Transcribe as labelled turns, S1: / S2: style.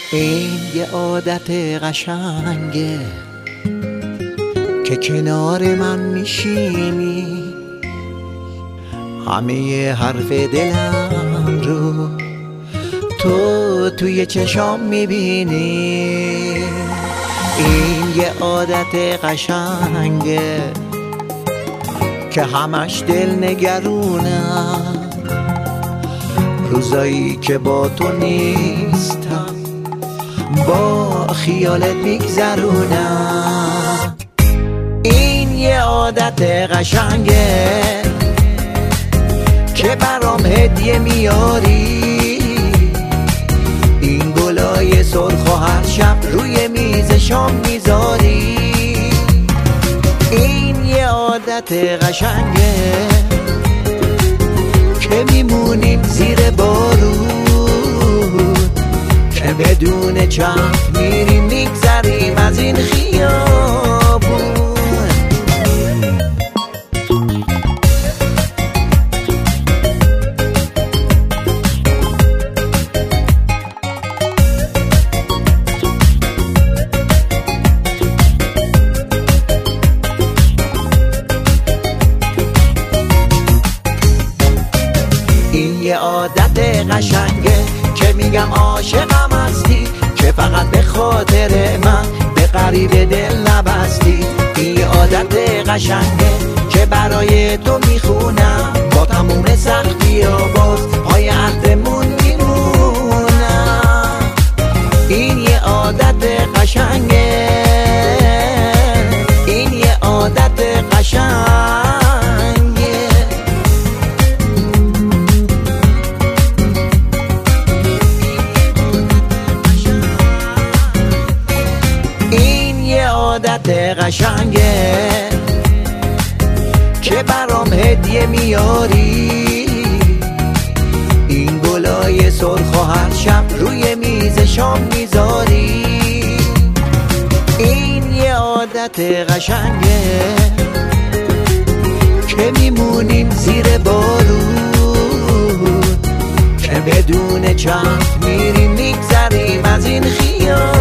S1: این یه عادت قشنگه که کنار من میشینی، همه حرف دلم رو تو توی چشام میبینی. این یه عادت قشنگه که همش دل نگرونم، روزایی که با تو نیستم با خیالت میگذرونم. این یه عادت قشنگه که برام هدیه میاری، این گلای سرخ و هر شب روی میز شام میذاری. این یه عادت قشنگه که میمونیم زیر بارون، که بدون چرخ میریم میگذریم از این خیابون. این یه عادت قشنگه که میگم عاشقم هستی، که فقط به خاطر من به غریب دل نبستی. این یه عادت قشنگه که برای تو میخونم، با تموم سختی و باز پای عهدمون میمونم. این یه عادت قشنگه، این یه عادت قشنگه. عادت قشنگه که برام هدیه میاری، این گلای سرخ و هر شب روی میز شام میذاری. این یه عادت قشنگه که میمونیم زیر بارون، که بدون چرخ میریم میگذریم از این خیابون.